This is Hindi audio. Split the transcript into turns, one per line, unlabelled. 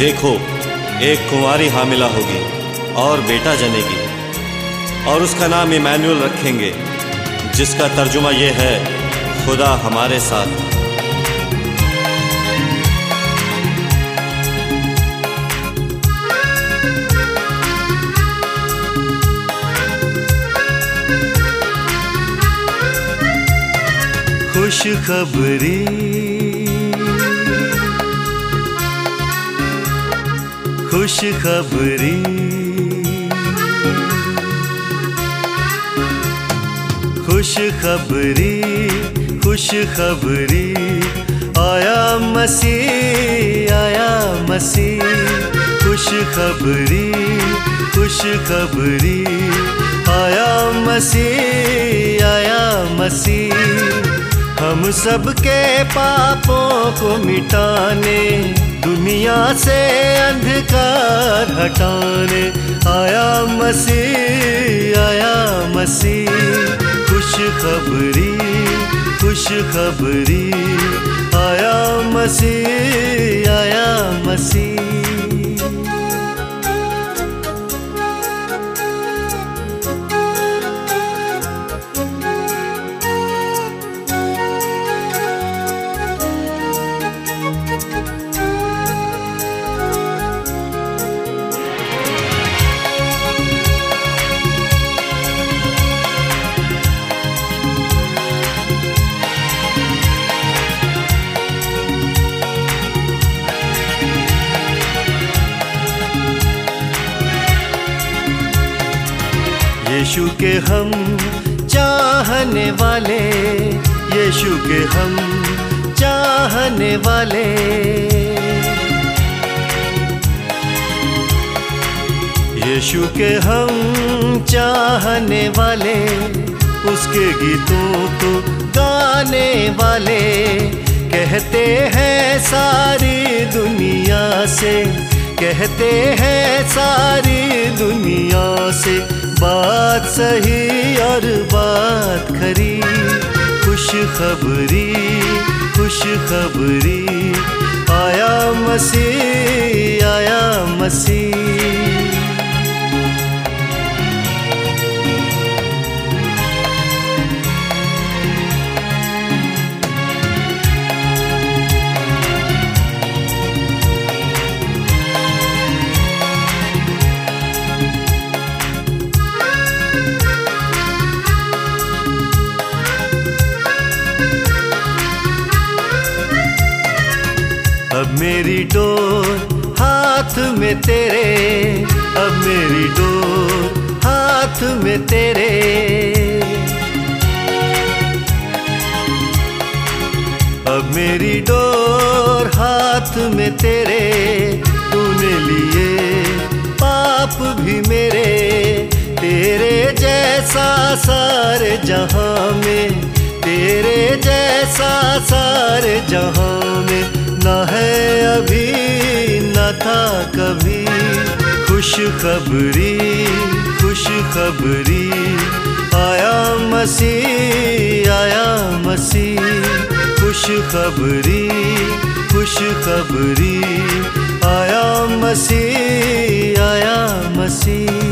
देखो, एक कुंवारी हामिला होगी और बेटा जनेगी, और उसका नाम इमैनुअल रखेंगे, जिसका तर्जुमा ये है, खुदा हमारे साथ।
खुशखबरी, खुशखबरी, खुशखबरी, खुशखबरी, आया मसीह, आया मसीह। खुशखबरी, खुशखबरी, आया मसीह, आया मसीह। हम सबके पापों को मिटाने, दुनिया से अंधकार हटाने आया मसीह, आया मसीह। खुशखबरी, खुशखबरी, आया मसीह, आया मसीह। यीशु के हम चाहने वाले, यीशु के हम चाहने वाले, यीशु के हम चाहने वाले, उसके गीतों को गाने वाले, कहते हैं सारी दुनिया से, कहते हैं सारी दुनिया से, बात सही और बात खरी। खुशखबरी, खुशखबरी, आया मसीह, आया मसीह। अब मेरी डोर हाथ में तेरे, अब मेरी डोर हाथ में तेरे, अब मेरी डोर हाथ में तेरे। तूने लिए पाप भी मेरे, तेरे जैसा सारे जहां में, तेरे जैसा सारे जहां में ना है अभी, न था कभी। खुशखबरी, खुशखबरी, आया मसीह, आया मसीह। खुशखबरी, खुशखबरी, आया मसीह, आया मसीह।